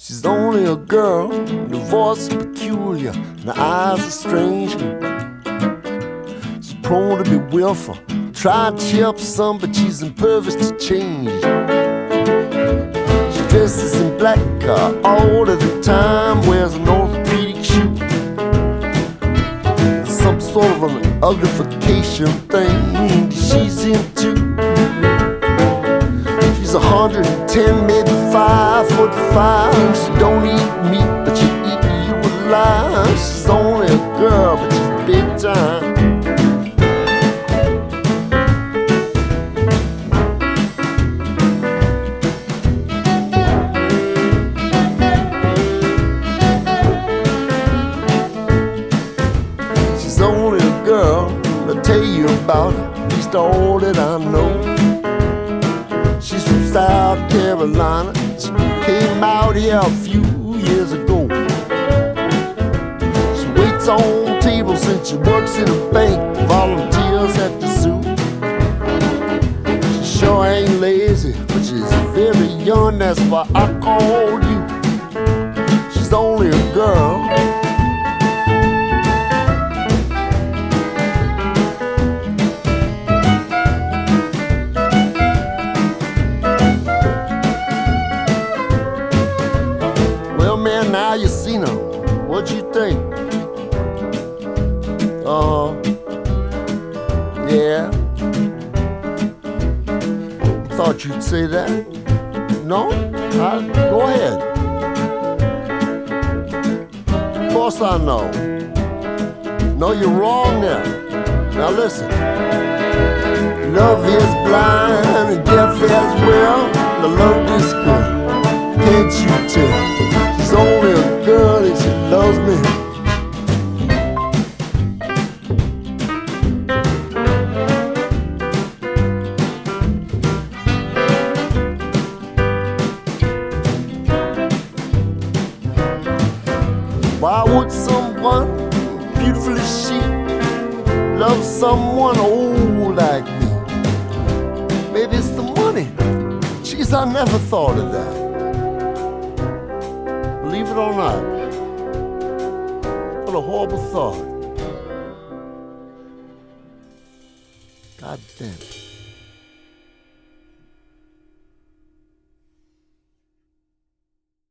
She's only a girl, the voice is peculiar, and the eyes are strange. She's prone to be willful, try to cheer up some, but she's impervious to change. She dresses in black all of the time, wears an orthopedic shoe, some sort of an uglification thing she's into. She's 110, maybe 5'5". She don't eat meat, but she eat you alive. She's only a girl, but she's big time. She's only a girl, I'll tell you about her, at least all that I know. She's from South Carolina. She came out here a few years ago. She waits on tables and she works in a bank, volunteers at the zoo. She sure ain't lazy, but she's very young, that's why I called you. She's only a girl. Now you seen her, what'd you think? Yeah. Thought you'd say that. No? Go ahead. Of course I know. No, you're wrong there. Now listen. Love is blind and deaf as well. The love is good. Can't you tell? She's only a girl and she loves me. Why would someone beautiful as she love someone old like me? Maybe it's the money. Jeez, I never thought of that. Believe it or not, what a horrible thought. God damn it.